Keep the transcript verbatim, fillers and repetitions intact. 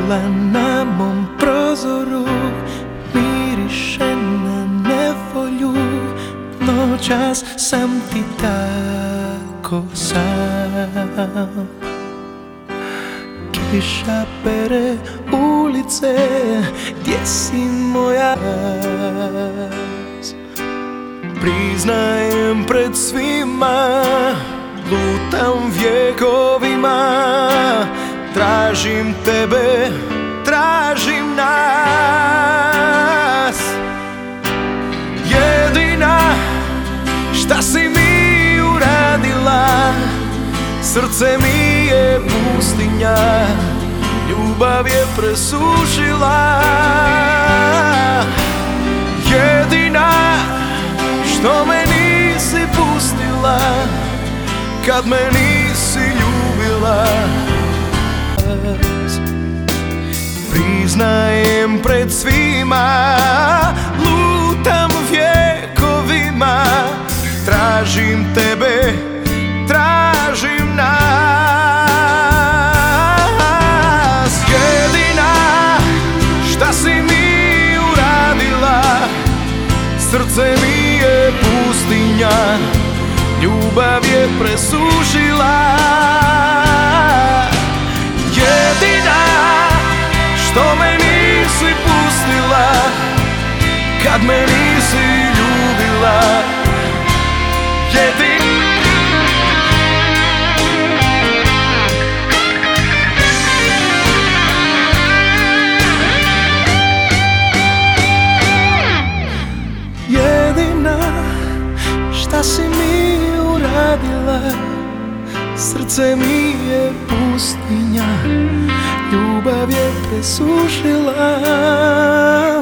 Krila na mom prozoru miriše na nevolju. Noćas sam ti tako sam. Kiša pere ulice, gdje si moja? Priznajem pred svima, lutam vjekovima. Tražim tebe, tražim nas. Jedina šta si mi uradila, srce mi je pustinja, ljubav je presušila. Jedina što me nisi pustila, kad me nisi ljubila. Priznajem pred svima, lutam vjekovima. Tražim tebe, tražim nas. Jedina šta si mi uradila, srce mi je pustinja, ljubav je presušila. Jedina što me nisi pustila, kad me nisi ljubila. Jedina Jedina šta si mi uradila, srce mi je pustinja, ljubav je presušila.